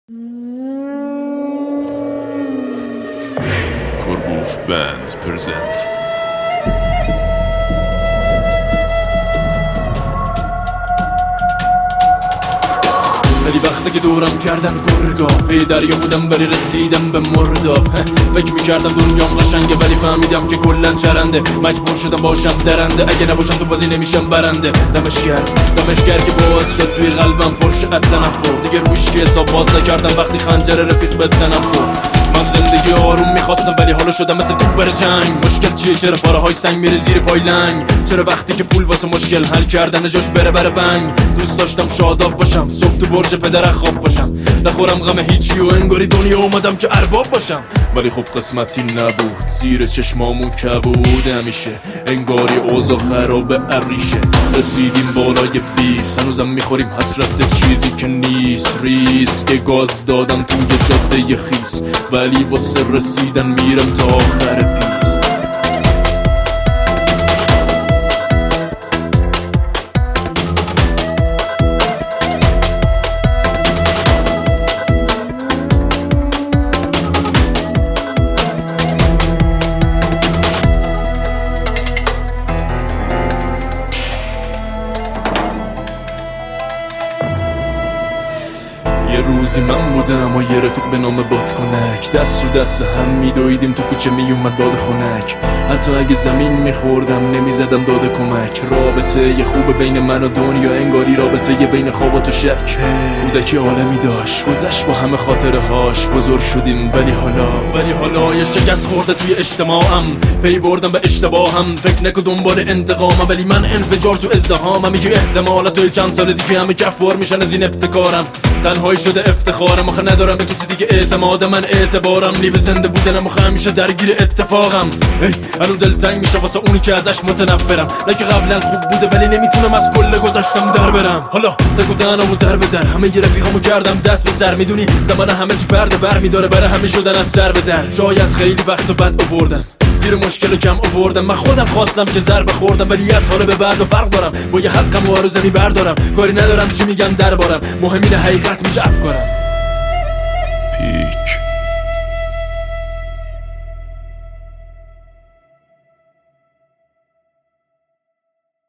Korgoof Band present. خیلی وقته که دورم کردن گرگا پی دریا بودم ولی رسیدم به مرداب. فکر میکردم دنیام قشنگه ولی فهمیدم که کلن چرنده. مجبور شدم باشم درنده، اگه نباشم تو بازی نمیشم برنده. دمشگر که باعث شد توی قلبم پرشه تنفر. دیگه رویش که حساب باز نکردم وقتی خنجر رفیق به تنم خورد. من زندگی آروم میخواستم ولی حالا شدم مثل تو بر جنگ. مشکل چیه؟ چرا پاره های سنگ میره زیر پای لنگ؟ چرا وقتی که پول واسه مشکل حل کردن جاش بره بنگ؟ دوست داشتم شاداب باشم، صبح تو برج پدر خواب باشم، نخورم غم هیچی و انگاری دنیا اومدم که ارباب باشم. ولی خب قسمتی نبود، زیر چشمامون کبود همیشه، انگاری اوضاع خراب عریشه. رسیدیم بالای 20، هنوزم میخوریم حسرت چیزی که نیست. ریسک گاز دادم توی جاده خیس، ولی واسه رسیدن میرم تا آخر پیست. یه روزی من بودم و یه رفیق به نام بادکنک، دست رو دست هم میدویدیم تو کوچه میومد باد خنک. حتی اگه زمین میخوردم نمیزدم داد کمک. رابطه یه خوب بین من و دنیا، انگاری رابطه یه بین خواب و شک. کودکی عالمی داشت، گذشت با همه خاطره هاش. بزرگ شدیم ولی حالا یه شکست خورده توی اجتماعم. پی بردم به اشتباهم، فکر نکن دنبال انتقامم، ولی من انفجار تو ازدهامم. میگه احتمالا توی چند سال دیگه همه کفوار میشن از این ابتکارم. تنهایی شده افتخارم، آخه ندارم به کسی دیگه اعتماد. من اعتبارم نی به زنده بودنم، آخه همیشه درگیر اتفاقم. الان دلتنگ میشه واسه اونی که ازش متنفرم. نه که قبلا خوب بوده ولی نمیتونم از کل گذشتم در برم. حالا تکو تنها و در به در، همه ی رفیقامو کردم دست به سر. میدونی زمان همه چی پرده بر میداره برای همه شدن از سر به در. شاید خیلی وقت بد آوردم، زیر مشکل کم آوردم. من خودم خواستم که ضربه خوردم، ولی از حال به بعد و فرق دارم. با یه حقم و آرزمی بردارم، کاری ندارم چی میگن دربارم. مهم اینه حقیقت میشه افکارم.